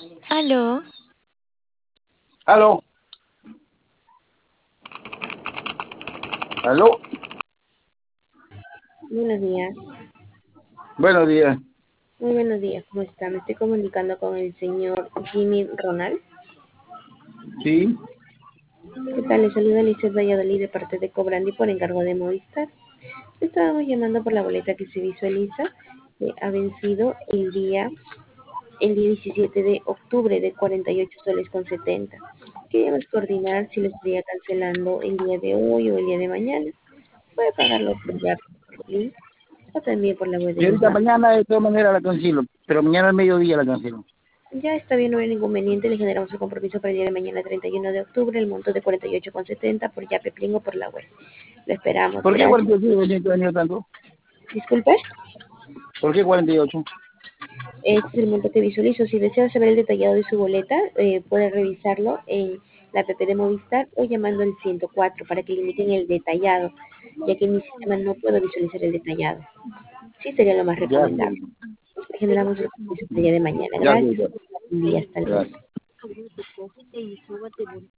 Aló, Aló, aló, Buenos días, buenos días. muy buenos días, ¿cómo está? Me estoy comunicando con el señor Jimmy Ronald. Sí, ¿Qué tal? Le saluda Lizeth Valladolid de parte de Cobrandi por encargo de Movistar. Estábamos llamando por la boleta que se visualiza, que ha vencido el día 17 de octubre de 48 soles con 70. Queríamos coordinar si lo estaría cancelando el día de hoy o el día de mañana. Puede pagarlo por ya por link o también por la web de y los ahorita bancos. mañana de todas maneras la cancelo, pero mañana al mediodía la cancelo. Ya está bien, no hay ningún inconveniente. Le generamos el compromiso para el día de mañana, 31 de octubre, el monto de 48,70 por Yape Pling o por la web. Lo esperamos. ¿Por qué Gracias. 48% ha venido tanto? Disculpe. ¿Por qué 48? Este es el monto que visualizo. Si desea saber el detallado de su boleta, puede revisarlo en la app de Movistar o llamando al 104 para que le indiquen el detallado, ya que en mi sistema no puedo visualizar el detallado. Sí, sería lo más Ya, recomendable. Le generamos el compromiso para el día de mañana. ya, Gracias. ya, Un día. Hasta luego. gracias.